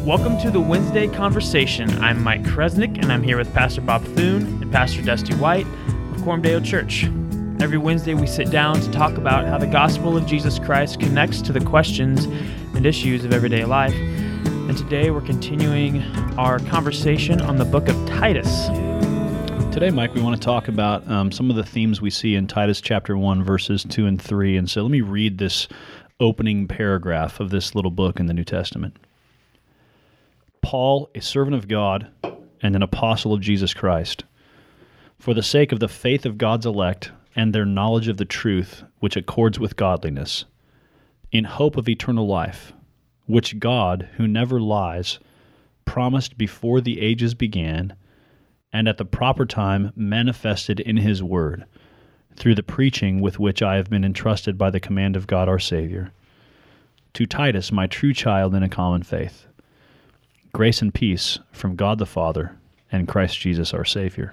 Welcome to the Wednesday Conversation. I'm Mike Kresnick, and I'm here with Pastor Bob Thune and Pastor Dusty White of Coram Deo Church. Every Wednesday, we sit down to talk about how the gospel of Jesus Christ connects to the questions and issues of everyday life. And today, we're continuing our conversation on the book of Titus. Today, Mike, we want to talk about some of the themes we see in Titus chapter 1, verses 2 and 3. And so let me read this opening paragraph of this little book in the New Testament. Paul, a servant of God and an apostle of Jesus Christ, for the sake of the faith of God's elect and their knowledge of the truth which accords with godliness, in hope of eternal life, which God, who never lies, promised before the ages began, and at the proper time manifested in his word, through the preaching with which I have been entrusted by the command of God our Savior. To Titus, my true child in a common faith, grace and peace from God the Father and Christ Jesus our Savior.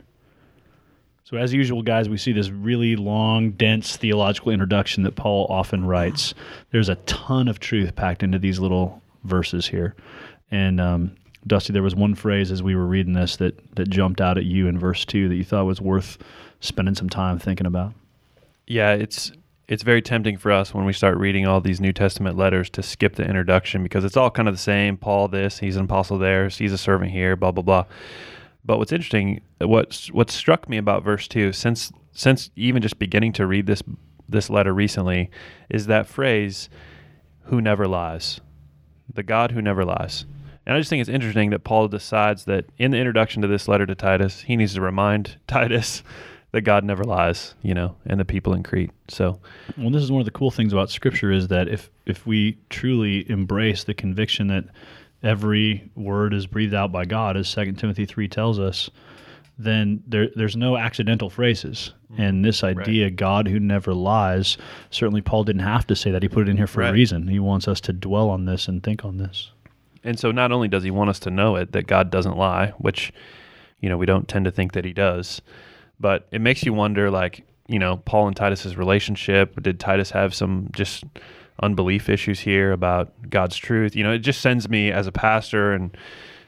So as usual, guys, we see this really long, dense theological introduction that Paul often writes. There's a ton of truth packed into these little verses here. And Dusty, there was one phrase as we were reading this that jumped out at you in verse 2 that you thought was worth spending some time thinking about. Yeah, it's very tempting for us when we start reading all these New Testament letters to skip the introduction because it's all kind of the same. Paul this, he's an apostle there, he's a servant here, blah, blah, blah. But what's interesting, what struck me about verse 2, since even just beginning to read this letter recently, is that phrase, who never lies, the God who never lies. And I just think it's interesting that Paul decides that in the introduction to this letter to Titus, he needs to remind Titus that God never lies, and the people in Crete. So, well, this is one of the cool things about Scripture is that if we truly embrace the conviction that every word is breathed out by God, as 2 Timothy 3 tells us, then there's no accidental phrases. And this idea, right, God who never lies, certainly Paul didn't have to say that. He put it in here for a reason. He wants us to dwell on this and think on this. And so not only does he want us to know it, that God doesn't lie, which, we don't tend to think that he does, but it makes you wonder, Paul and Titus's relationship. Did Titus have some just unbelief issues here about God's truth? It just sends me as a pastor and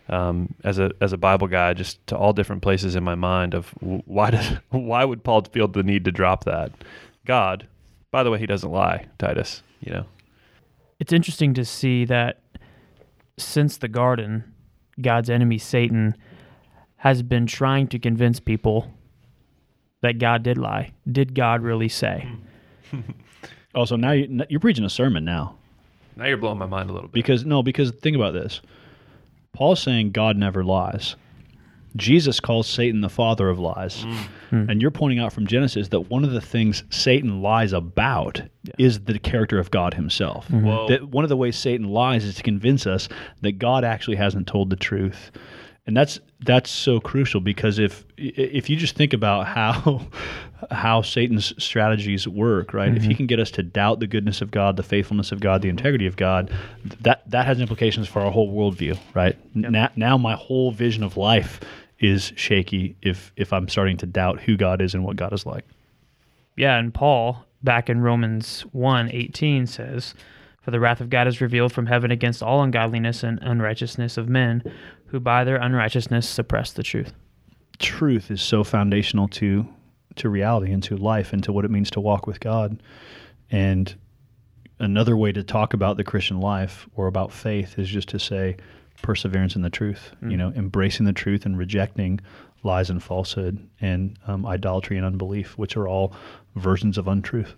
as a Bible guy just to all different places in my mind of why would Paul feel the need to drop that? God, by the way, he doesn't lie, Titus, It's interesting to see that since the garden, God's enemy, Satan, has been trying to convince people that God did lie. Did God really say? Also, now you're preaching a sermon now. Now you're blowing my mind a little bit. Because think about this. Paul's saying God never lies. Jesus calls Satan the father of lies. And you're pointing out from Genesis that one of the things Satan lies about is the character of God himself. Whoa. That one of the ways Satan lies is to convince us that God actually hasn't told the truth. And that's so crucial because if you just think about how Satan's strategies work, right? If he can get us to doubt the goodness of God, the faithfulness of God, the integrity of God, that has implications for our whole worldview, right? Yep. Now my whole vision of life is shaky if I'm starting to doubt who God is and what God is like. Yeah, and Paul, back in Romans 1:18 says, "For the wrath of God is revealed from heaven against all ungodliness and unrighteousness of men, who by their unrighteousness suppress the truth." Truth is so foundational to reality and to life and to what it means to walk with God. And another way to talk about the Christian life or about faith is just to say perseverance in the truth, embracing the truth and rejecting lies and falsehood and idolatry and unbelief, which are all versions of untruth.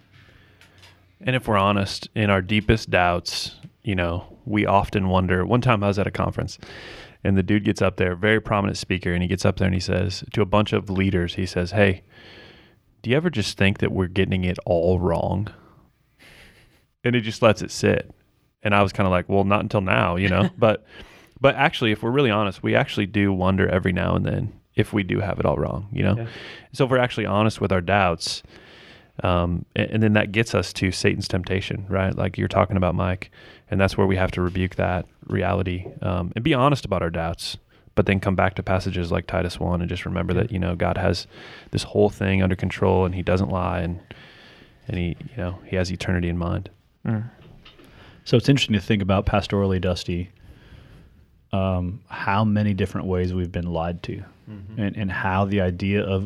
And if we're honest, in our deepest doubts, we often wonder. One time I was at a conference, and the dude gets up there, very prominent speaker, and he gets up there and he says to a bunch of leaders, he says, "Hey, do you ever just think that we're getting it all wrong?" And he just lets it sit. And I was kind of like, well, not until now, But actually, if we're really honest, we actually do wonder every now and then if we do have it all wrong, Yeah. So if we're actually honest with our doubts, and then that gets us to Satan's temptation, right? Like you're talking about, Mike, and that's where we have to rebuke that reality and be honest about our doubts, but then come back to passages like Titus 1 and just remember that, God has this whole thing under control and he doesn't lie and he has eternity in mind. So it's interesting to think about pastorally, Dusty, how many different ways we've been lied to, and how the idea of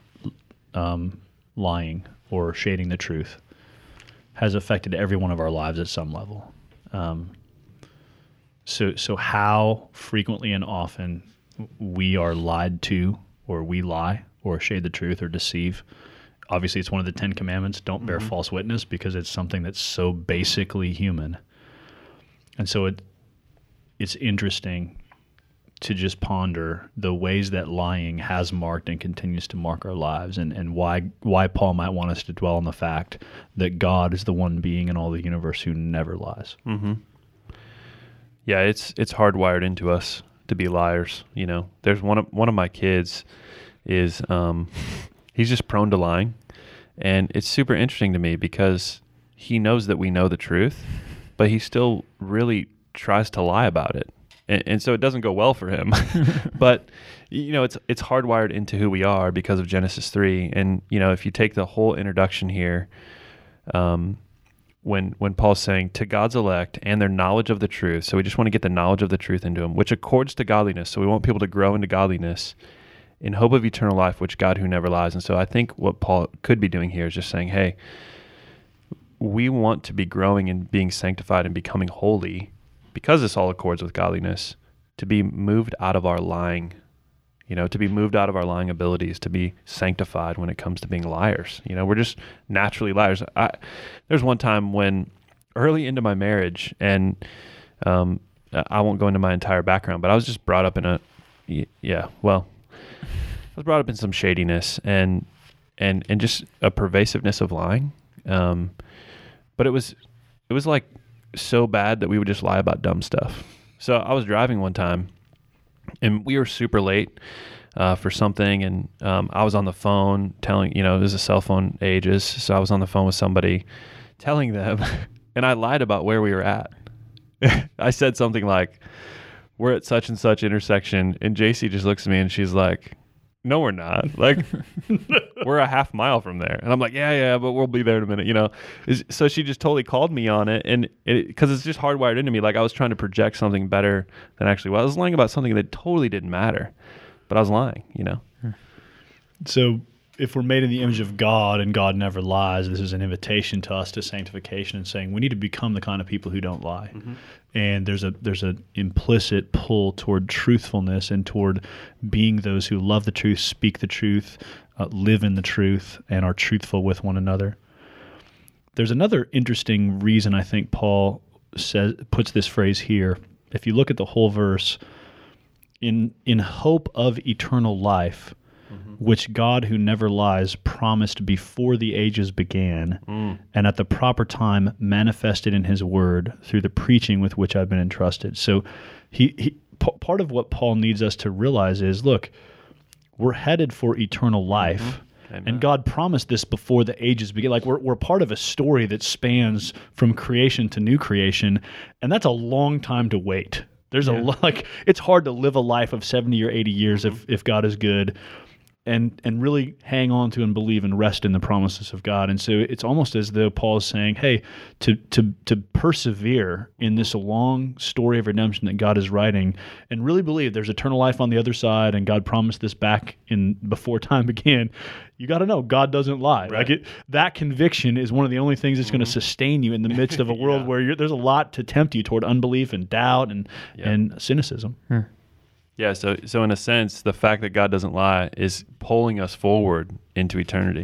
lying or shading the truth has affected every one of our lives at some level. So how frequently and often we are lied to, or we lie, or shade the truth, or deceive. Obviously, it's one of the 10 Commandments. Don't bear false witness, because it's something that's so basically human. And so it's interesting to just ponder the ways that lying has marked and continues to mark our lives, and why Paul might want us to dwell on the fact that God is the one being in all the universe who never lies. Mm-hmm. Yeah, it's hardwired into us to be liars. You know, there's one of my kids is he's just prone to lying, and it's super interesting to me because he knows that we know the truth, but he still really tries to lie about it, and so it doesn't go well for him. But you know, it's hardwired into who we are because of Genesis 3. And you know, if you take the whole introduction here, when Paul's saying to God's elect and their knowledge of the truth, so we just want to get the knowledge of the truth into them, which accords to godliness. So we want people to grow into godliness in hope of eternal life, which God who never lies. And so I think what Paul could be doing here is just saying, hey, we want to be growing and being sanctified and becoming holy, because this all accords with godliness, to be moved out of our lying, you know, to be moved out of our lying abilities, to be sanctified when it comes to being liars. You know, we're just naturally liars. There's one time when early into my marriage, and I won't go into my entire background, but I was just brought up in I was brought up in some shadiness and just a pervasiveness of lying. But it was like so bad that we would just lie about dumb stuff. So I was driving one time, and we were super late for something, and I was on the phone telling, you know, this is cell phone ages, so I was on the phone with somebody telling them, and I lied about where we were at. I said something like, we're at such and such intersection, and JC just looks at me and she's like, no, we're not. Like, we're a half mile from there. And I'm like, yeah, but we'll be there in a minute, you know? So she just totally called me on it. And because it's just hardwired into me. Like, I was trying to project something better than actually was. I was lying about something that totally didn't matter, but I was lying, you know? So if we're made in the image of God and God never lies, this is an invitation to us to sanctification and saying we need to become the kind of people who don't lie. Mm-hmm. And there's an implicit pull toward truthfulness and toward being those who love the truth, speak the truth, live in the truth, and are truthful with one another. There's another interesting reason I think Paul puts this phrase here. If you look at the whole verse, in hope of eternal life, which God who never lies promised before the ages began, and at the proper time manifested in his word through the preaching with which I've been entrusted. So part of what Paul needs us to realize is, look, we're headed for eternal life. Amen. And God promised this before the ages began. Like, we're part of a story that spans from creation to new creation, and that's a long time to wait. There's a lot, like, it's hard to live a life of 70 or 80 years if God is good, and really hang on to and believe and rest in the promises of God. And so it's almost as though Paul is saying, hey, to persevere in this long story of redemption that God is writing, and really believe there's eternal life on the other side, and God promised this back before time began, you got to know God doesn't lie. Right. Like, that conviction is one of the only things that's going to sustain you in the midst of a world where there's a lot to tempt you toward unbelief and doubt and cynicism. Yeah, so in a sense, the fact that God doesn't lie is pulling us forward into eternity.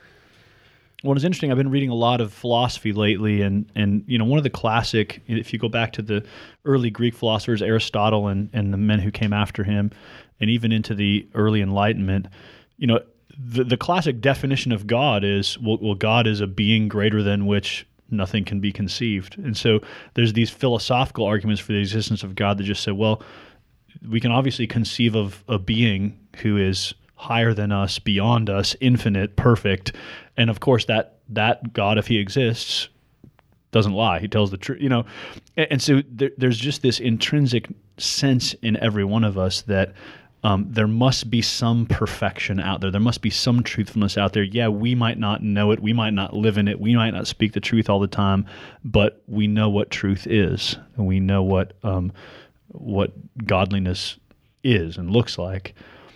Well, it's interesting. I've been reading a lot of philosophy lately, and you know, one of the classic, if you go back to the early Greek philosophers, Aristotle and the men who came after him, and even into the early Enlightenment, you know, the classic definition of God is, well, God is a being greater than which nothing can be conceived. And so there's these philosophical arguments for the existence of God that just say, well, we can obviously conceive of a being who is higher than us, beyond us, infinite, perfect, and of course that God, if he exists, doesn't lie. He tells the truth, you know. And so there's just this intrinsic sense in every one of us that there must be some perfection out there. There must be some truthfulness out there. Yeah, we might not know it. We might not live in it. We might not speak the truth all the time, but we know what truth is, and we know what what godliness is and looks like.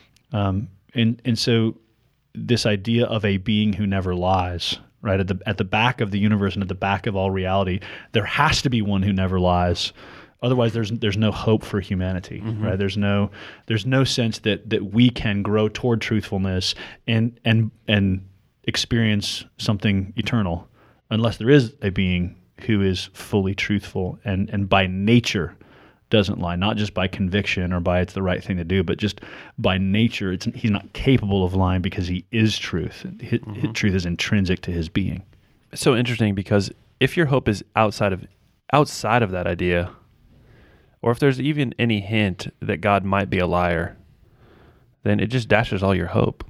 And so this idea of a being who never lies, right, at the back of the universe and at the back of all reality, there has to be one who never lies. Otherwise, there's no hope for humanity, right? There's no sense that we can grow toward truthfulness and experience something eternal, unless there is a being who is fully truthful and by nature doesn't lie, not just by conviction or by it's the right thing to do, but just by nature, he's not capable of lying because he is truth. His truth is intrinsic to his being. It's so interesting because if your hope is outside of that idea, or if there's even any hint that God might be a liar, then it just dashes all your hope,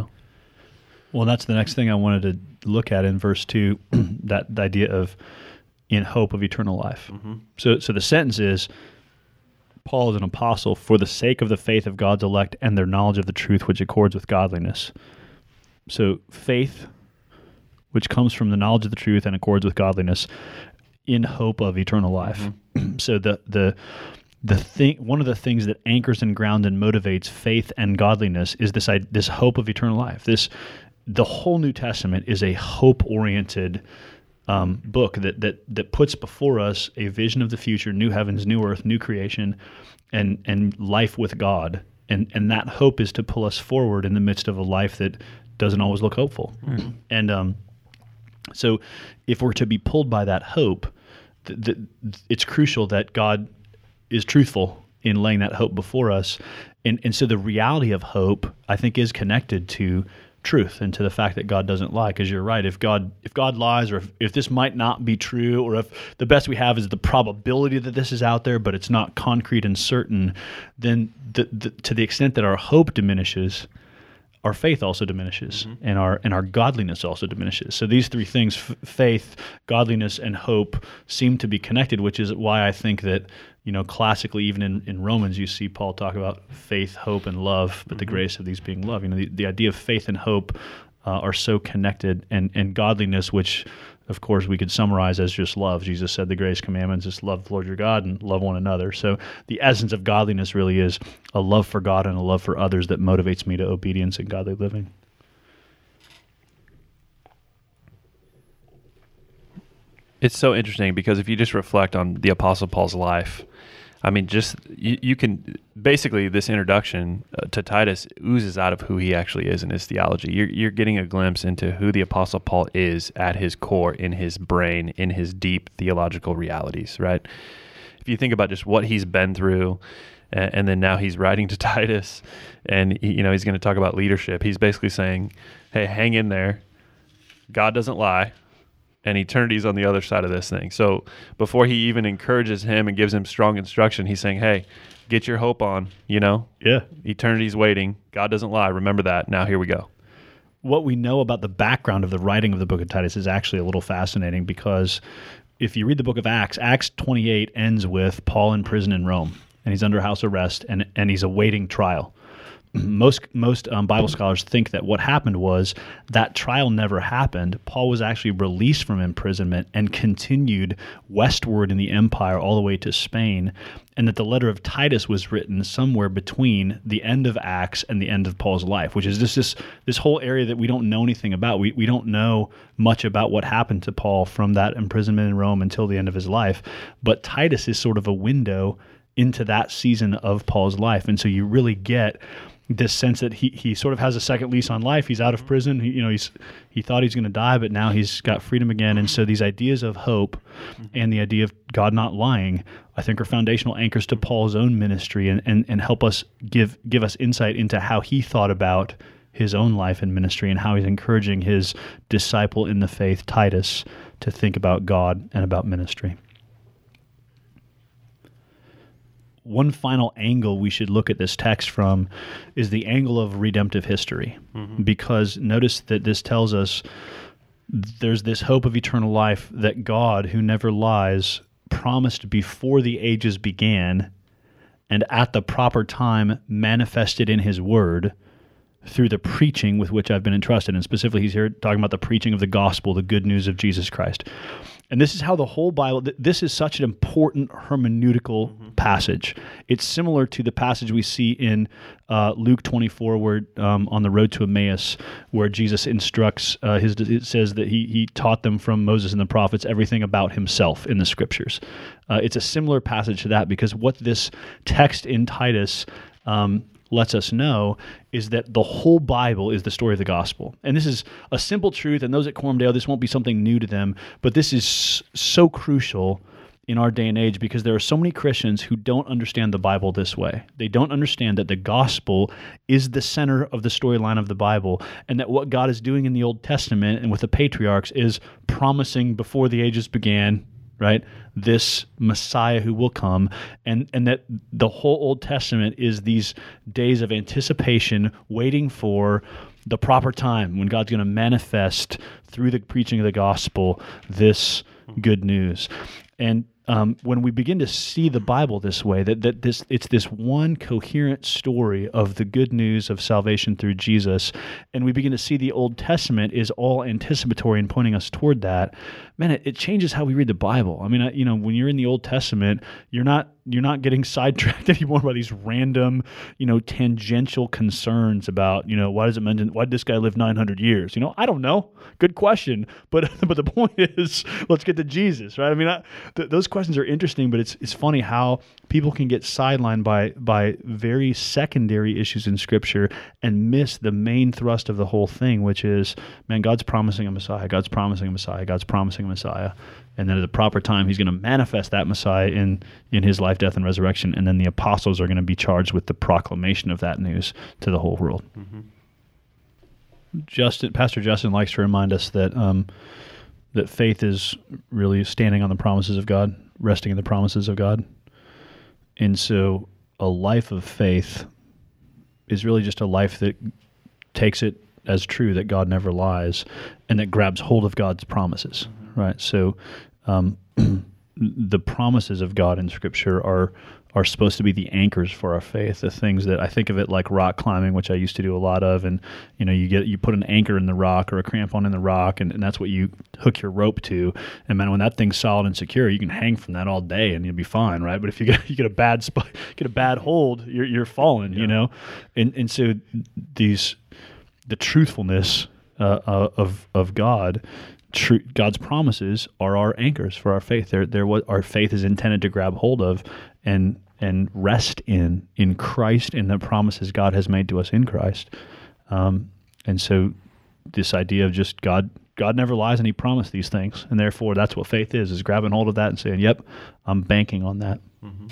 Well, that's the next thing I wanted to look at in verse 2, that the idea of in hope of eternal life. So the sentence is, Paul is an apostle for the sake of the faith of God's elect and their knowledge of the truth which accords with godliness. So faith, which comes from the knowledge of the truth and accords with godliness, in hope of eternal life. So the thing, one of the things that anchors and grounds and motivates faith and godliness is this hope of eternal life. The whole New Testament is a hope-oriented book that puts before us a vision of the future, new heavens, new earth, new creation, and life with God. And that hope is to pull us forward in the midst of a life that doesn't always look hopeful. And so if we're to be pulled by that hope, it's crucial that God is truthful in laying that hope before us. And so the reality of hope, I think, is connected to truth and to the fact that God doesn't lie. Because you're right, if God lies, or if this might not be true, or if the best we have is the probability that this is out there, but it's not concrete and certain, then to the extent that our hope diminishes, our faith also diminishes, and our godliness also diminishes. So these three things, faith, godliness, and hope, seem to be connected, which is why I think that, classically, even in Romans, you see Paul talk about faith, hope, and love, but the grace of these being love. The idea of faith and hope are so connected, and godliness, which, of course, we could summarize as just love. Jesus said the greatest commandments is love the Lord your God and love one another. So the essence of godliness really is a love for God and a love for others that motivates me to obedience and godly living. It's so interesting because if you just reflect on the Apostle Paul's life, you can basically, this introduction to Titus oozes out of who he actually is in his theology. You're getting a glimpse into who the Apostle Paul is at his core, in his brain, in his deep theological realities, right? If you think about just what he's been through, and then now he's writing to Titus, and he's going to talk about leadership. He's basically saying, hey, hang in there. God doesn't lie. And eternity's on the other side of this thing. So before he even encourages him and gives him strong instruction, he's saying, hey, get your hope on, Yeah. Eternity's waiting. God doesn't lie. Remember that. Now here we go. What we know about the background of the writing of the book of Titus is actually a little fascinating, because if you read the book of Acts, Acts 28 ends with Paul in prison in Rome, and he's under house arrest, and he's awaiting trial. Most Bible scholars think that what happened was that trial never happened. Paul was actually released from imprisonment and continued westward in the empire all the way to Spain, and that the letter of Titus was written somewhere between the end of Acts and the end of Paul's life, which is just this whole area that we don't know anything about. We don't know much about what happened to Paul from that imprisonment in Rome until the end of his life, but Titus is sort of a window into that season of Paul's life, and so you really get this sense that he sort of has a second lease on life. He's out of prison. He thought he's going to die, but now he's got freedom again. And so these ideas of hope and the idea of God not lying, I think, are foundational anchors to Paul's own ministry and help us give us insight into how he thought about his own life and ministry and how he's encouraging his disciple in the faith, Titus, to think about God and about ministry. One final angle we should look at this text from is the angle of redemptive history, because notice that this tells us there's this hope of eternal life that God, who never lies, promised before the ages began and at the proper time manifested in his word through the preaching with which I've been entrusted. And specifically, he's here talking about the preaching of the gospel, the good news of Jesus Christ. And this is how the whole Bible, this is such an important hermeneutical passage. It's similar to the passage we see in Luke 24, where on the road to Emmaus, where Jesus instructs it says that he taught them from Moses and the prophets everything about himself in the scriptures. It's a similar passage to that, because what this text in Titus lets us know is that the whole Bible is the story of the gospel. And this is a simple truth, and those at Coram Deo, this won't be something new to them, but this is so crucial in our day and age, because there are so many Christians who don't understand the Bible this way. They don't understand that the gospel is the center of the storyline of the Bible, and that what God is doing in the Old Testament and with the patriarchs is promising before the ages began, right, this Messiah who will come, and that the whole Old Testament is these days of anticipation, waiting for the proper time when God's going to manifest through the preaching of the gospel this good news. And when we begin to see the Bible this way, it's this one coherent story of the good news of salvation through Jesus, and we begin to see the Old Testament is all anticipatory and pointing us toward that, man, it changes how we read the Bible. I mean, when you're in the Old Testament, you're not getting sidetracked anymore by these random, tangential concerns about, why does it mention, why did this guy live 900 years? I don't know. Good question. But the point is, let's get to Jesus, right? I mean, those questions are interesting, but it's funny how people can get sidelined by very secondary issues in Scripture and miss the main thrust of the whole thing, which is, man, God's promising a Messiah. God's promising a Messiah. God's promising a Messiah. And then at the proper time, he's going to manifest that Messiah in his life, death, and resurrection. And then the apostles are going to be charged with the proclamation of that news to the whole world. Mm-hmm. Pastor Justin likes to remind us that that faith is really standing on the promises of God, resting in the promises of God. And so a life of faith is really just a life that takes it as true that God never lies, and that grabs hold of God's promises, right? So the promises of God in Scripture are supposed to be the anchors for our faith, the things that I think of it like rock climbing, which I used to do a lot of, and you put an anchor in the rock or a crampon in the rock, and that's what you hook your rope to, and man, when that thing's solid and secure, you can hang from that all day and you'll be fine, right? But if you get a bad spot, get a bad hold, you're falling, and so the truthfulness of God. God's promises are our anchors for our faith. They're what our faith is intended to grab hold of and rest in Christ, and the promises God has made to us in Christ. And so this idea of just God never lies, and he promised these things, and therefore that's what faith is grabbing hold of that and saying, yep, I'm banking on that. Mm-hmm.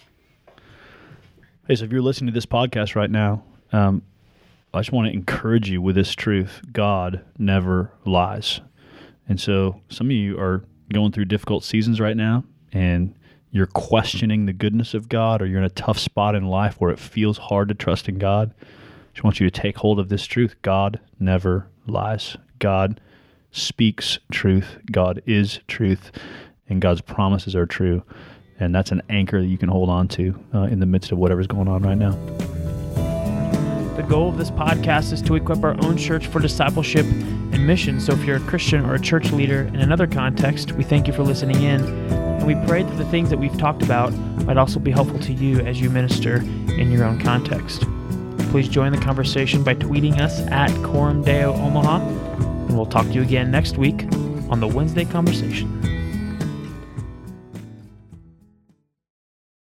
Hey, so if you're listening to this podcast right now, I just want to encourage you with this truth. God never lies. And so some of you are going through difficult seasons right now, and you're questioning the goodness of God, or you're in a tough spot in life where it feels hard to trust in God. I just want you to take hold of this truth. God never lies. God speaks truth. God is truth, and God's promises are true. And that's an anchor that you can hold on to in the midst of whatever's going on right now. The goal of this podcast is to equip our own church for discipleship and mission. So if you're a Christian or a church leader in another context, we thank you for listening in. And we pray that the things that we've talked about might also be helpful to you as you minister in your own context. Please join the conversation by tweeting us at Coram Deo Omaha. And we'll talk to you again next week on the Wednesday Conversation.